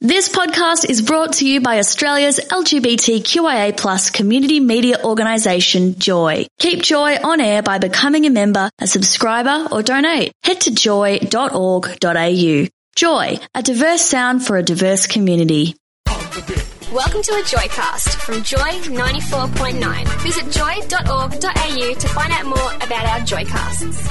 This podcast is brought to you by Australia's LGBTQIA+ community media organisation, Joy. Keep Joy on air by becoming a member, a subscriber or donate. Head to joy.org.au. Joy, a diverse sound for a diverse community. Welcome to a Joycast from Joy 94.9. Visit joy.org.au to find out more about our Joycasts.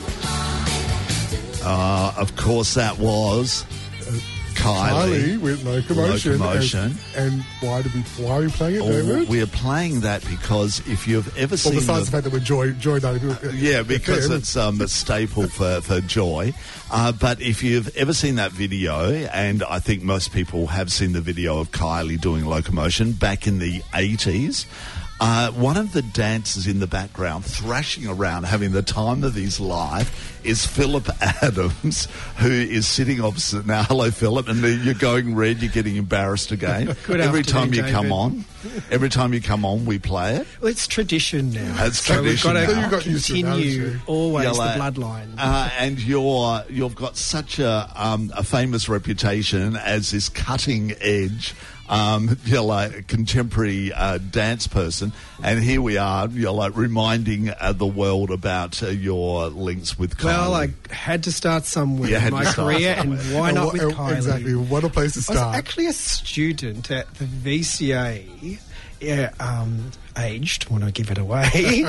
Of course that was Kylie with Locomotion. And why are we playing it, David? We are playing that because if you've ever seen... Well, besides the fact that we're Joy yeah, because it's a staple for Joy. But if you've ever seen that video, and I think most people have seen the video of Kylie doing Locomotion back in the 80s, one of the dancers in the background thrashing around having the time of his life is Philip Adams, who is sitting opposite. Now, hello, Philip, and you're going red, you're getting embarrassed again. Every time you come on, we play it. Well, it's tradition now. It's tradition we've now. got to continue always the bloodline. And you've got such a famous reputation as this cutting edge contemporary dance person, and here we are, reminding the world about your links with Kylie. Well, I had to start somewhere in my career, and why not with Kylie? Exactly, what a place to start. I was actually a student at the VCA, aged, when I give it away,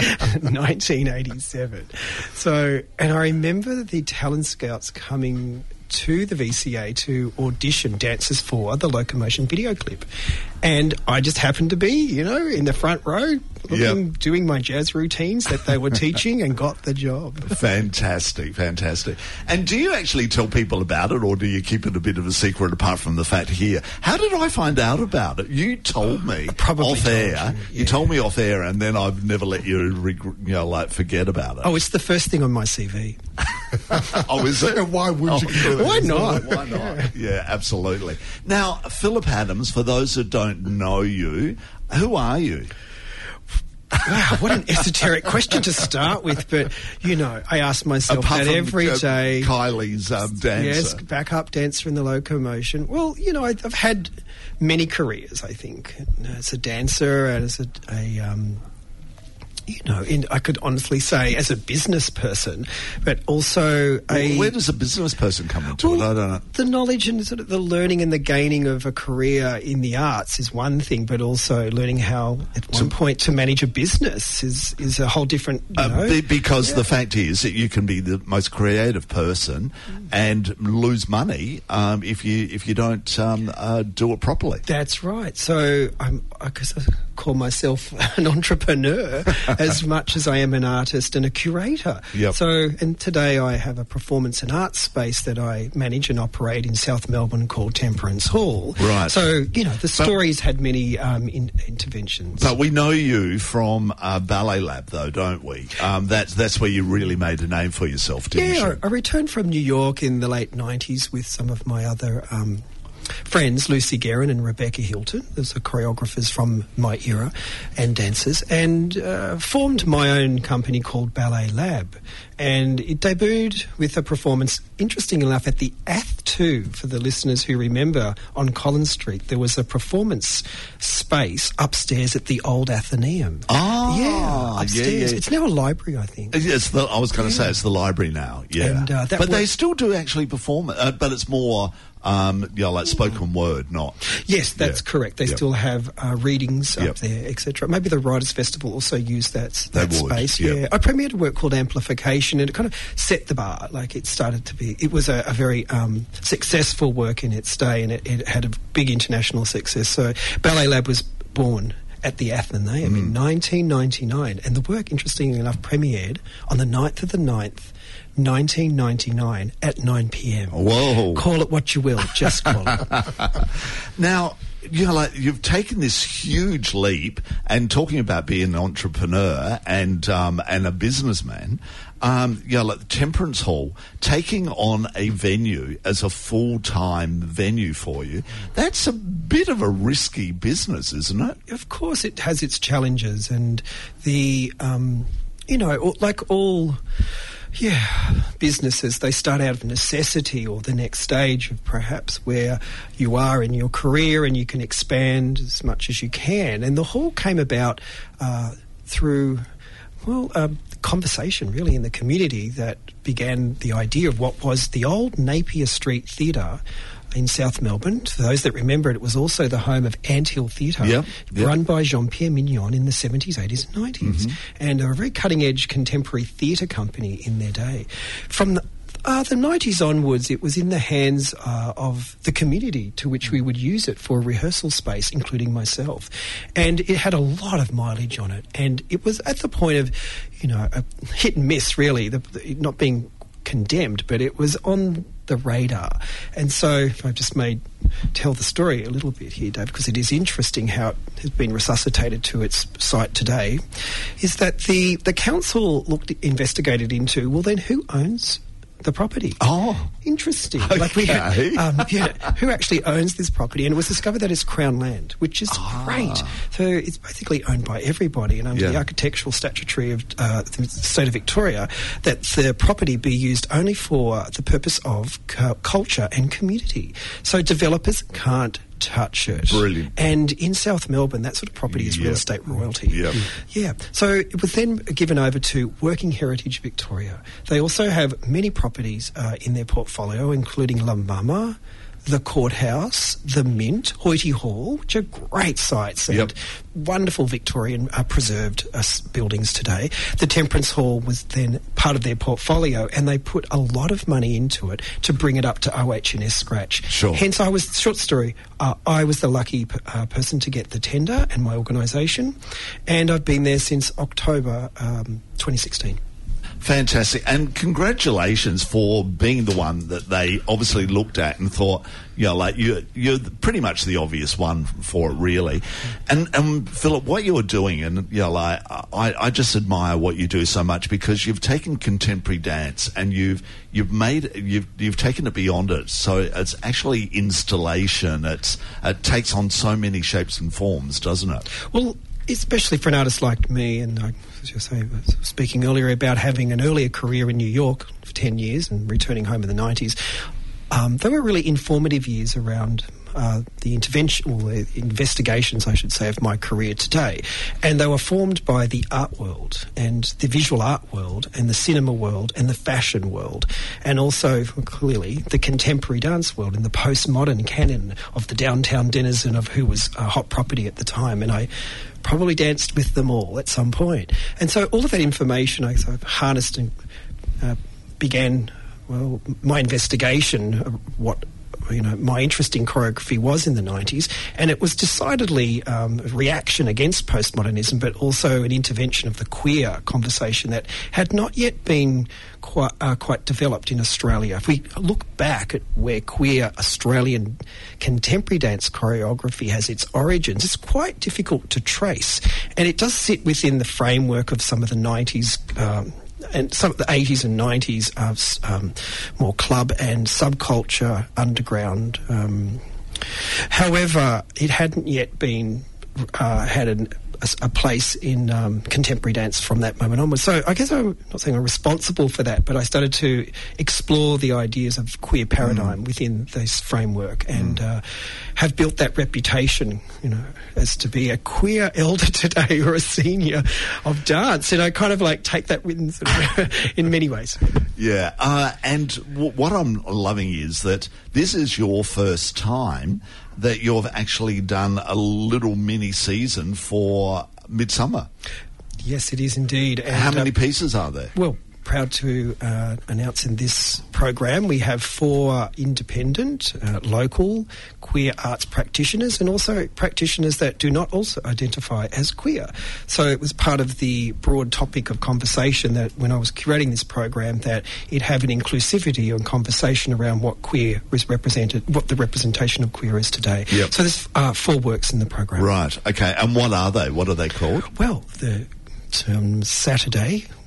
1987. So, and I remember the talent scouts coming to the VCA to audition dancers for the Locomotion video clip. And I just happened to be, in the front row, doing my jazz routines that they were teaching and got the job. Fantastic. And do you actually tell people about it, or do you keep it a bit of a secret apart from the fact here? How did I find out about it? You told me off air. You told me off air, and then I've never let you forget about it. Oh, it's the first thing on my CV. Oh, is it? And why would you? Why not? Why not? Yeah, absolutely. Now, Philip Adams, for those that don't know you, who are you? Wow, what an esoteric question to start with. But, I ask myself that every day. Kylie's dancer. Yes, backup dancer in the Locomotion. Well, I've had many careers, I think, as a dancer and as I could honestly say as a business person, but also where does a business person come into it? I don't know. The knowledge and sort of the learning and the gaining of a career in the arts is one thing, but also learning how at one point to manage a business is a whole different, Because the fact is that you can be the most creative person and lose money if you don't do it properly. That's right. So I call myself an entrepreneur as much as I am an artist and a curator. Yep. So, and today I have a performance and arts space that I manage and operate in South Melbourne called Temperance Hall. Right. So, the story's had many interventions. But we know you from Ballet Lab, though, don't we? That's where you really made a name for yourself, didn't you? Yeah, I returned from New York in the late 90s with some of my other friends, Lucy Guerin and Rebecca Hilton. Those are choreographers from my era and dancers, and formed my own company called Ballet Lab. And it debuted with a performance, interesting enough, at the Ath2, for the listeners who remember, on Collins Street. There was a performance space upstairs at the old Athenaeum. Oh, yeah, upstairs. Yeah. It's now a library, I think. I was going to say it's the library now, yeah. And, but they still do actually perform it, but it's more... like spoken word, not... Yes, that's correct. They still have readings up there, etc. Maybe the Writers' Festival also used that space. Yeah, I premiered a work called Amplification, and it kind of set the bar. Like, it started to be... It was a very successful work in its day, and it had a big international success. So Ballet Lab was born at the Athenaeum in 1999, and the work, interestingly enough, premiered on the 9th of the 9th, 1999 at 9 p.m. Whoa. Call it what you will, just call it. Now, you've taken this huge leap, and talking about being an entrepreneur and a businessman, like Temperance Hall, taking on a venue as a full-time venue for you, that's a bit of a risky business, isn't it? Of course it has its challenges, and the, like all businesses, they start out of necessity or the next stage of perhaps where you are in your career, and you can expand as much as you can. And the hall came about through, conversation really in the community that began the idea of what was the old Napier Street Theatre in South Melbourne. For those that remember it, was also the home of Anthill Theatre, run by Jean-Pierre Mignon in the 70s, 80s and 90s. And they were a very cutting-edge contemporary theatre company in their day. From the 90s onwards, it was in the hands of the community to which we would use it for a rehearsal space, including myself. And it had a lot of mileage on it. And it was at the point of, a hit and miss, really, not being condemned, but it was on the radar. And so if I just tell the story a little bit here, Dave, because it is interesting how it has been resuscitated to its site today, is that the council investigated into, well, then who owns the property? Oh, interesting. Okay. Like we had, who actually owns this property? And it was discovered that it's Crown land, which is great. So it's basically owned by everybody, and under the architectural statutory of the state of Victoria, that the property be used only for the purpose of culture and community. So developers can't touch it. Brilliant. And in South Melbourne, that sort of property is real estate royalty. Yeah. So it was then given over to Working Heritage Victoria. They also have many properties in their portfolio, including La Mama, the Courthouse, the Mint, Hoyty Hall, which are great sites and wonderful Victorian preserved buildings today. The Temperance Hall was then part of their portfolio, and they put a lot of money into it to bring it up to OH&S scratch. Sure. Hence, I was the lucky person to get the tender and my organisation, and I've been there since October 2016. Fantastic. And congratulations for being the one that they obviously looked at and thought, you're pretty much the obvious one for it, really. And Philip, what you're doing, and I just admire what you do so much, because you've taken contemporary dance and you've taken it beyond it. So it's actually installation. It takes on so many shapes and forms, doesn't it? Well, especially for an artist like me, and as you say, speaking earlier about having an earlier career in New York for 10 years and returning home in the 90s, they were really informative years around the investigations, I should say, of my career today. And they were formed by the art world and the visual art world and the cinema world and the fashion world, and also, clearly, the contemporary dance world and the postmodern canon of the downtown denizen of who was a hot property at the time. And I probably danced with them all at some point. And so all of that information I harnessed and began, my investigation of what my interest in choreography was in the 90s, and it was decidedly a reaction against postmodernism, but also an intervention of the queer conversation that had not yet been quite developed in Australia. If we look back at where queer Australian contemporary dance choreography has its origins, it's quite difficult to trace, and it does sit within the framework of some of the 90s and some of the 80s and 90s of more club and subculture underground. However, it hadn't yet been had a place in contemporary dance from that moment onwards. So I guess I'm not saying I'm responsible for that, but I started to explore the ideas of queer paradigm within this framework, and have built that reputation, as to be a queer elder today or a senior of dance. And I kind of take that with in many ways. Yeah, and what I'm loving is that this is your first time that you've actually done a little mini season for Midsummer. Yes, it is indeed. And how many pieces are there? Well, proud to announce in this program we have 4 independent, local queer arts practitioners, and also practitioners that do not also identify as queer. So it was part of the broad topic of conversation that when I was curating this program, that it have an inclusivity and conversation around what queer is represented, what the representation of queer is today. Yep. So there's 4 works in the program. Right, okay. And what are they? What are they called? Well, the Saturday,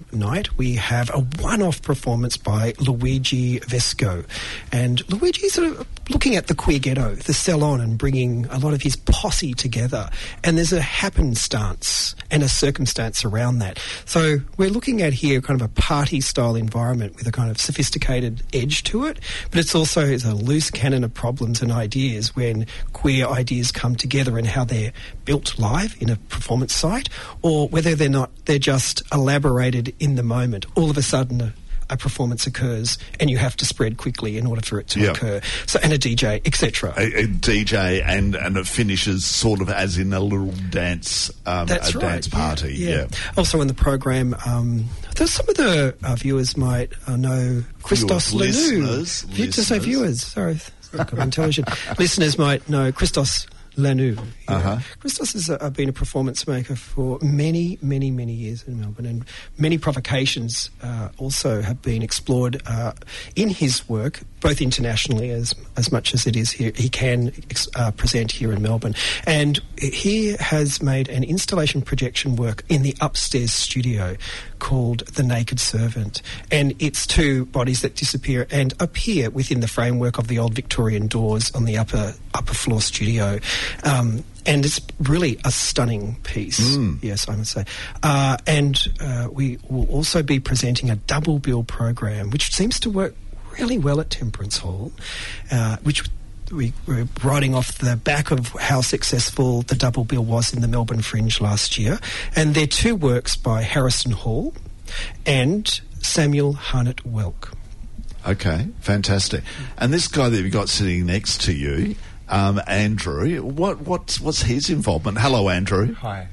night we have a one-off performance by Luigi Vesco. And Luigi's sort of looking at the queer ghetto, the salon, and bringing a lot of his posse together. And there's a happenstance and a circumstance around that. So we're looking at here kind of a party-style environment with a kind of sophisticated edge to it, but it's also a loose cannon of problems and ideas when queer ideas come together and how they're built live in a performance site, or whether they're just elaborated in the moment. All of a sudden a performance occurs and you have to spread quickly in order for it to occur. So, and a DJ, etc. A DJ and it finishes sort of as in a little dance, That's right. dance party. Yeah. Also in the program, some of the viewers might know Christos Lanu. Viewers. Sorry, I'm intelligent. Listeners might know Christos Lanu. Christos has been a performance maker for many, many, many years in Melbourne, and many provocations also have been explored in his work, both internationally as much as it is here. He can present here in Melbourne. And he has made an installation projection work in the upstairs studio called The Naked Servant. And it's two bodies that disappear and appear within the framework of the old Victorian doors on the upper floor studio. And it's really a stunning piece, yes, I would say. And we will also be presenting a double bill program, which seems to work really well at Temperance Hall, which we're riding off the back of how successful the double bill was in the Melbourne Fringe last year. And they're two works by Harrison Hall and Samuel Harnett Welk. Okay, fantastic. And this guy that you've got sitting next to you, Andrew, what's his involvement? Hello, Andrew. Hi.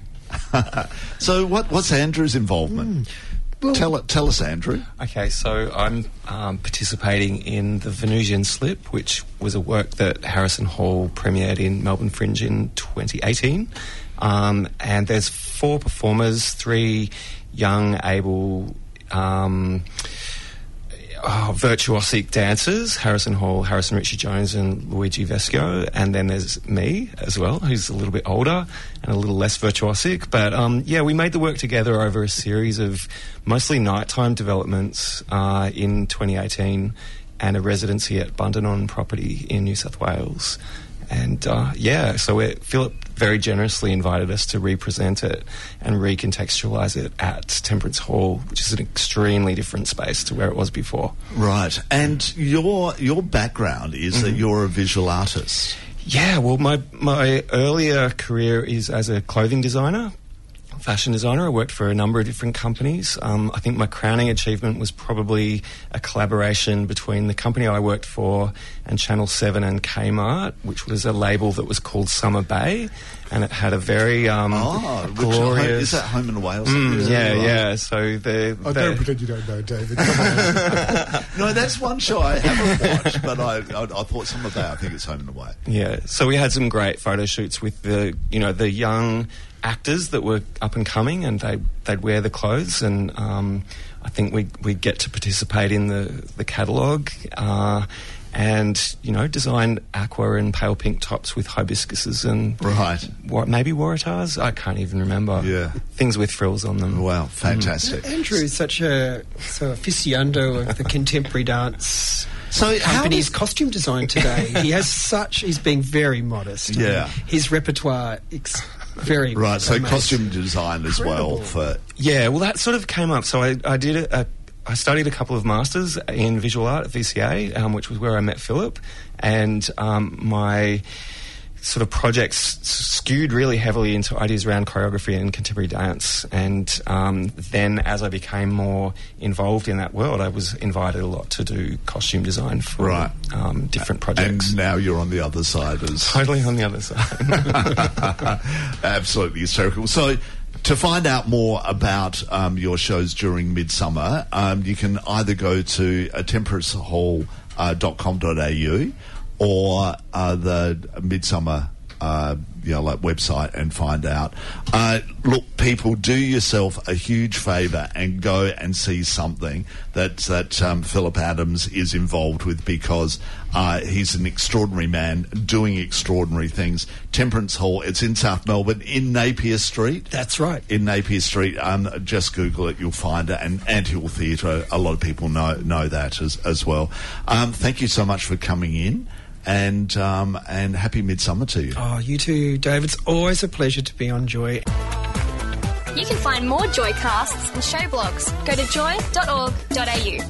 So what's Andrew's involvement? Well, tell us, Andrew. Okay, so I'm participating in the Venusian Slip, which was a work that Harrison Hall premiered in Melbourne Fringe in 2018. And there's 4 performers, 3 young, able virtuosic dancers, Harrison Hall, Harrison Ritchie-Jones and Luigi Vesco, and then there's me as well, who's a little bit older and a little less virtuosic. But we made the work together over a series of mostly nighttime developments in 2018 and a residency at Bundanon property in New South Wales. And so Philip very generously invited us to represent it and recontextualise it at Temperance Hall, which is an extremely different space to where it was before. Right. And your background is that you're a visual artist. Yeah, well, my earlier career is as a clothing designer, fashion designer. I worked for a number of different companies. I think my crowning achievement was probably a collaboration between the company I worked for and Channel 7 and Kmart, which was a label that was called Summer Bay, and it had a very glorious... Is that Home and Away or something? Yeah. So don't pretend you don't know, David. No, that's one show I haven't watched, but I thought Summer Bay, I think it's Home and Away. Yeah, so we had some great photo shoots with the young actors that were up and coming, and they'd wear the clothes, and I think we'd get to participate in the catalogue and design aqua and pale pink tops with hibiscuses and maybe waratahs. I can't even remember. Yeah, things with frills on them. Wow, fantastic. Andrew is such a aficionado of the contemporary dance. So company's costume design today. He's being very modest. Yeah, his repertoire. Very right. So amazing. Costume design as well for that sort of came up. So I did I studied a couple of masters in visual art at VCA, which was where I met Philip, and my sort of projects skewed really heavily into ideas around choreography and contemporary dance. And then as I became more involved in that world, I was invited a lot to do costume design for different projects. And now you're on the other side. Totally on the other side. Absolutely hysterical. So to find out more about your shows during Midsummer, you can either go to temperacehall.com.au or the Midsummer like website and find out. Look, people, do yourself a huge favour and go and see something that Phillip Adams is involved with, because he's an extraordinary man doing extraordinary things. Temperance Hall, it's in South Melbourne, in Napier Street. That's right. In Napier Street. Just Google it, you'll find it. And Anthill Theatre, a lot of people know that as well. Thank you so much for coming in. And happy Midsummer to you. Oh, you too, Dave. It's always a pleasure to be on Joy. You can find more Joycasts and show blogs. Go to joy.org.au.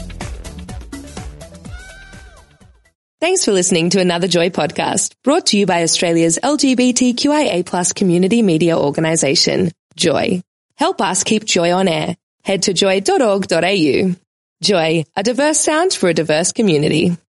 Thanks for listening to another Joy podcast, brought to you by Australia's LGBTQIA+ community media organisation, Joy. Help us keep Joy on air. Head to joy.org.au. Joy, a diverse sound for a diverse community.